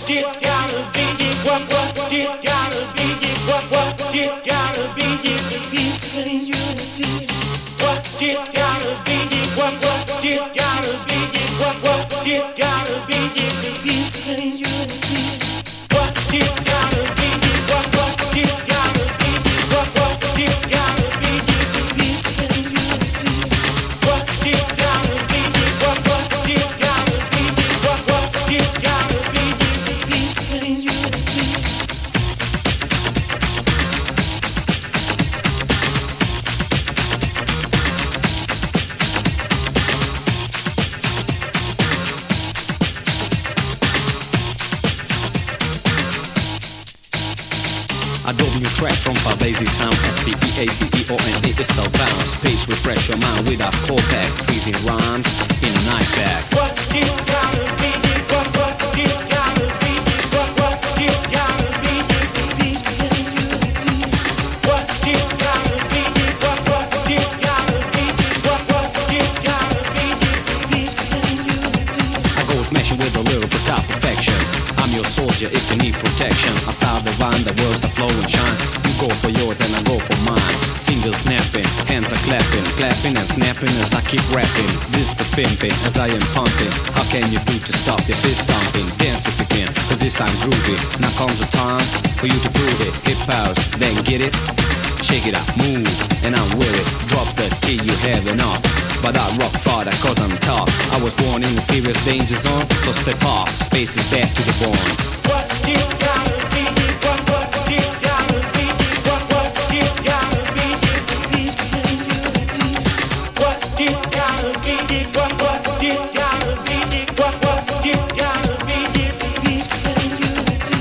Adobe new track from Pavesi Sound, S-P-E-A-C-E-O-N-A is spelled bounce. Pace, refresh your mind with a core pack, freezing rhymes in a nice bag. What you gotta be, what you gotta be, what you gotta be, peace and unity. What you gotta be, what you gotta be, what you gotta be, peace and unity. I go smashing with a lyrical top perfection. I'm your soldier if you need protection. I style the rhyme, the words are flow and shine. You go for yours and I go for mine. Fingers snapping, hands are clapping, clapping and snapping as I keep rapping. This is pimping as I am pumping. How can you do to stop your fist stomping? Dance if you can, cause this I'm groovy. Now comes the time for you to prove it. Hip house, then get it. Shake it up, move, and I'm with it. Drop the T, you have enough. But I rock farther cause I'm tough. I was born in a serious danger zone, so step off, space is back to the bone. What you gotta be, what you gotta be, what you gotta be, peace and unity. What you gotta be, what you gotta be, what you gotta be, peace and unity.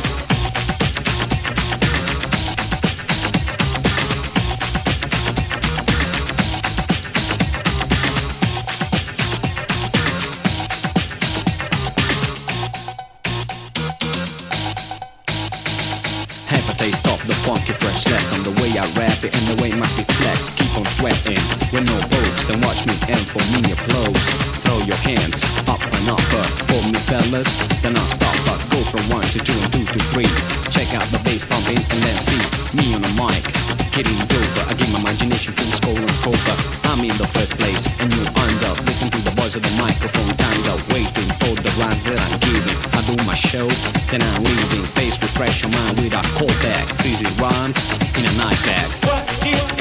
Stop the funky fresh lesson. The way I rap it and the way it must be flex. Keep on sweating with no boats. Then watch me and for me applause. Throw your hands up and up for me fellas. Then I'll stop but go from 1 to 2 and 2 to 3. Check out the bass pumping and then see me on the mic getting doper. I give my imagination full scope and scoper. I'm in the first place and you under. Listen to the voice of the microphone timed up, waiting for the rhymes that I'm giving. I do my show, then I'm leaving. Space refresh your mind with a cold bag. Freezing rhymes in a nice bag. What you